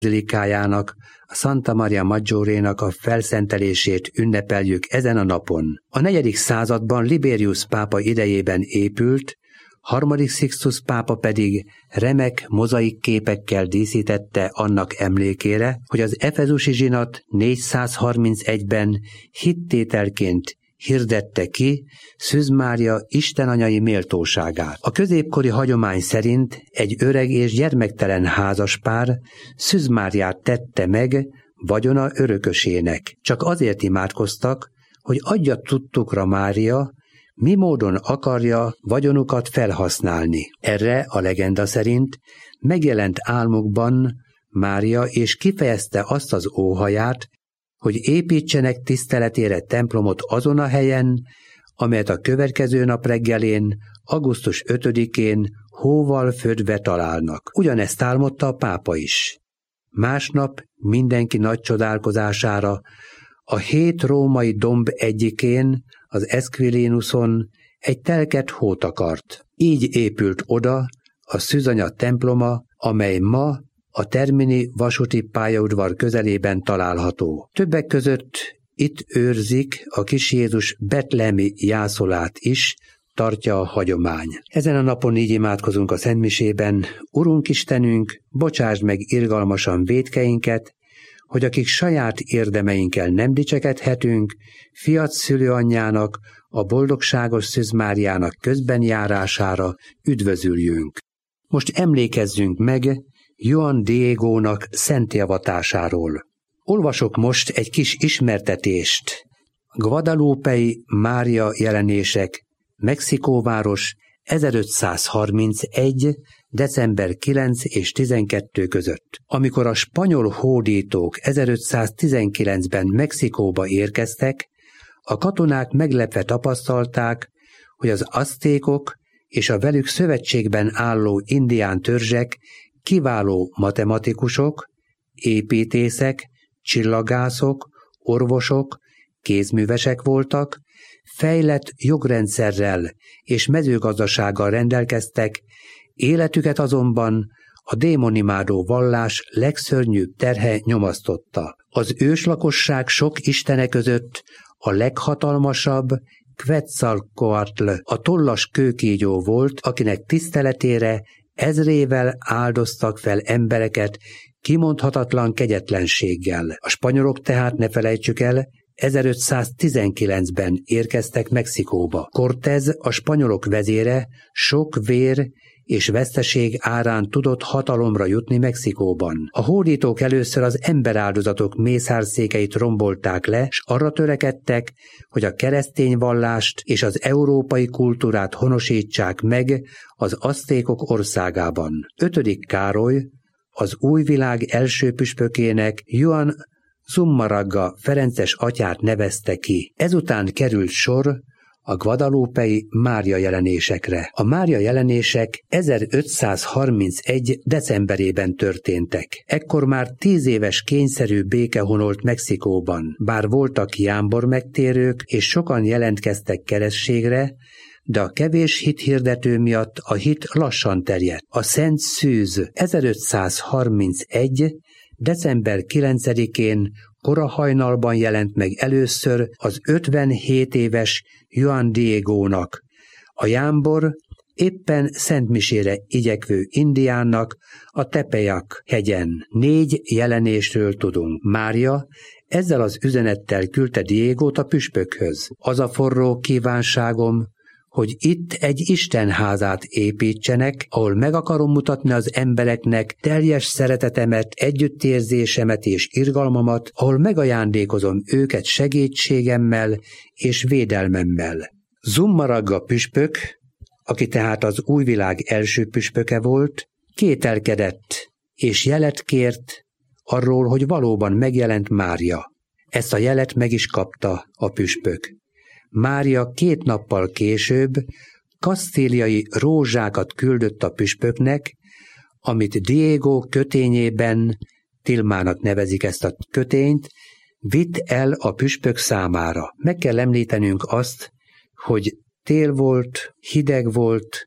bazilikájának, a Santa Maria Maggiorénak a felszentelését ünnepeljük ezen a napon. A 4. században Liberius pápa idejében épült, 3. Sixtus pápa pedig remek mozaik képekkel díszítette annak emlékére, hogy az efezusi zsinat 431-ben hittételként hirdette ki Szűz Mária istenanyai méltóságát. A középkori hagyomány szerint egy öreg és gyermektelen házaspár Szűz Máriát tette meg vagyona örökösének. Csak azért imádkoztak, hogy adja tudtukra Mária, mi módon akarja vagyonukat felhasználni. Erre a legenda szerint megjelent álmukban Mária, és kifejezte azt az óhaját, hogy építsenek tiszteletére templomot azon a helyen, amelyet a következő nap reggelén, augusztus 5-én hóval födve találnak. Ugyanezt álmodta a pápa is. Másnap mindenki nagy csodálkozására a 7 római domb egyikén, az Esquilinus-on egy telket hót akart. Így épült oda a Szűzanya temploma, amely ma a Termini vasúti pályaudvar közelében található. Többek között itt őrzik a kis Jézus betlehemi jászolát is, tartja a hagyomány. Ezen a napon így imádkozunk a Szentmisében: Urunk Istenünk, bocsásd meg irgalmasan vétkeinket, hogy akik saját érdemeinkkel nem dicsekedhetünk, fiat szülőanyjának, a boldogságos Szűz Máriának közben járására üdvözüljünk. Most emlékezzünk meg Juan Diegónak szentjavatásáról. Olvasok most egy kis ismertetést. Guadalupei Mária jelenések, Mexikóváros, 1531. december 9 és 12 között. Amikor a spanyol hódítók 1519-ben Mexikóba érkeztek, a katonák meglepve tapasztalták, hogy az aztékok és a velük szövetségben álló indián törzsek kiváló matematikusok, építészek, csillagászok, orvosok, kézművesek voltak, fejlett jogrendszerrel és mezőgazdasággal rendelkeztek, életüket azonban a démonimádó vallás legszörnyűbb terhe nyomasztotta. Az őslakosság sok istene között a leghatalmasabb Quetzalcoatl, a tollas kőkígyó volt, akinek tiszteletére ezrével áldoztak fel embereket kimondhatatlan kegyetlenséggel. A spanyolok tehát, ne felejtsük el, 1519-ben érkeztek Mexikóba. Cortés, a spanyolok vezére, sok vér és veszteség árán tudott hatalomra jutni Mexikóban. A hódítók először az emberáldozatok mészárszékeit rombolták le, s arra törekedtek, hogy a keresztény vallást és az európai kultúrát honosítsák meg az aztékok országában. 5. Károly az új világ első püspökének, Juan Zumarraga ferences atyát nevezte ki. Ezután került sor a guadalupei Mária jelenésekre. A Mária jelenések 1531. decemberében történtek. Ekkor már 10 éves kényszerű béke honolt Mexikóban. Bár voltak jámbor megtérők, és sokan jelentkeztek keresztségre, de a kevés hithirdető miatt a hit lassan terjedt. A Szent Szűz 1531. december 9-én kora hajnalban jelent meg először az 57 éves Juan Diegónak, a jámbor éppen szentmisére igyekvő indiánnak a Tepeyac hegyen. 4 jelenésről tudunk. Mária ezzel az üzenettel küldte Diegót a püspökhöz. Az a forró kívánságom, hogy itt egy istenházát építsenek, ahol meg akarom mutatni az embereknek teljes szeretetemet, együttérzésemet és irgalmamat, ahol megajándékozom őket segítségemmel és védelmemmel. Zumarraga püspök, aki tehát az új világ első püspöke volt, kételkedett és jelet kért arról, hogy valóban megjelent Mária. Ezt a jelet meg is kapta a püspök. Mária 2 nappal később kasztíliai rózsákat küldött a püspöknek, amit Diego kötényében, Tilmának nevezik ezt a kötényt, vitt el a püspök számára. Meg kell említenünk azt, hogy tél volt, hideg volt,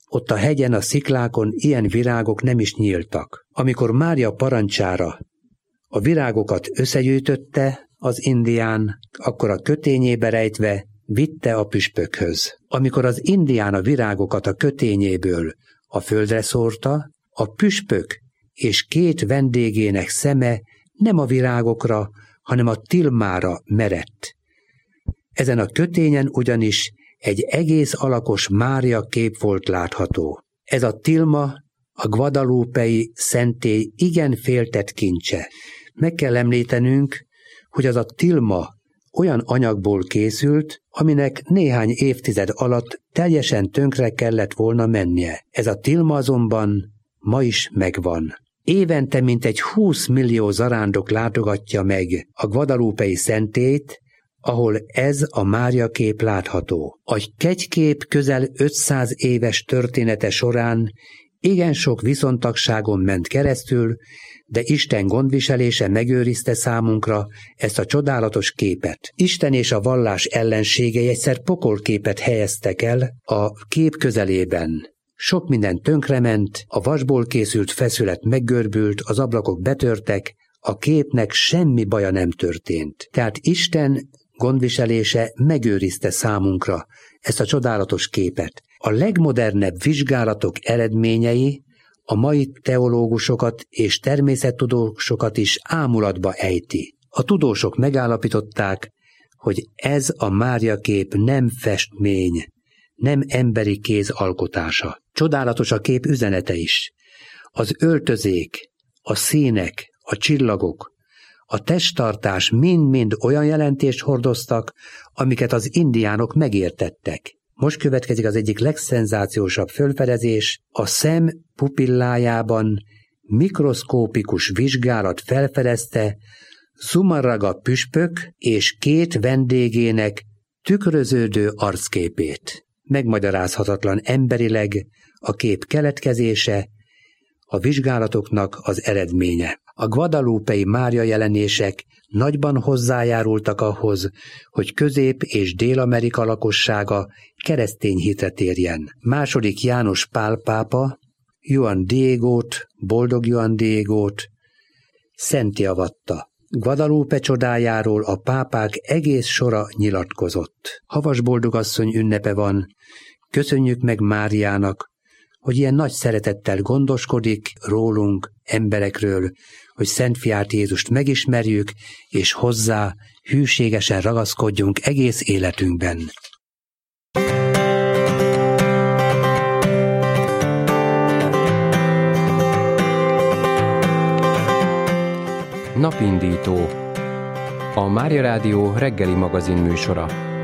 Ott a hegyen, a sziklákon ilyen virágok nem is nyíltak. Amikor Mária parancsára a virágokat összegyűjtötte az indián, akkor a kötényébe rejtve vitte a püspökhöz. Amikor az indián a virágokat a kötényéből a földre szórta, a püspök és 2 vendégének szeme nem a virágokra, hanem a tilmára merett. Ezen a kötényen ugyanis egy egész alakos Mária kép volt látható. Ez a tilma a guadalupei szentély igen féltett kincse. Meg kell említenünk, hogy az a tilma olyan anyagból készült, aminek néhány évtized alatt teljesen tönkre kellett volna mennie. Ez a tilma azonban ma is megvan. Évente mintegy 20 millió zarándok látogatja meg a guadalupei szentélyt, ahol ez a Mária kép látható. A kegykép közel 500 éves története során igen sok viszontagságon ment keresztül, de Isten gondviselése megőrizte számunkra ezt a csodálatos képet. Isten és a vallás ellenségei egyszer pokolképet helyeztek el a kép közelében. Sok minden tönkrement, a vasból készült feszület meggörbült, az ablakok betörtek, a képnek semmi baja nem történt. Tehát Isten gondviselése megőrizte számunkra ezt a csodálatos képet. A legmodernebb vizsgálatok eredményei a mai teológusokat és természettudósokat is ámulatba ejti. A tudósok megállapították, hogy ez a Mária kép nem festmény, nem emberi kéz alkotása. Csodálatos a kép üzenete is. Az öltözék, a színek, a csillagok, a testtartás mind-mind olyan jelentést hordoztak, amiket az indiánok megértettek. Most következik az egyik legszenzációsabb fölfedezés, a szem pupillájában mikroszkópikus vizsgálat felfedezte Zumarraga püspök és 2 vendégének tükröződő arcképét. Megmagyarázhatatlan emberileg a kép keletkezése, a vizsgálatoknak az eredménye. A guadalupei Mária jelenések nagyban hozzájárultak ahhoz, hogy Közép- és Dél-Amerika lakossága keresztény hitre térjen. II. János Pál pápa Juan Diegót, boldog Juan Diegót szentté avatta. Guadalupe csodájáról a pápák egész sora nyilatkozott. Havas boldogasszony ünnepe van, köszönjük meg Máriának, hogy ilyen nagy szeretettel gondoskodik rólunk, emberekről, hogy Szent Fiát Jézust megismerjük, és hozzá hűségesen ragaszkodjunk egész életünkben. Napindító. A Mária Rádió reggeli magazin műsora.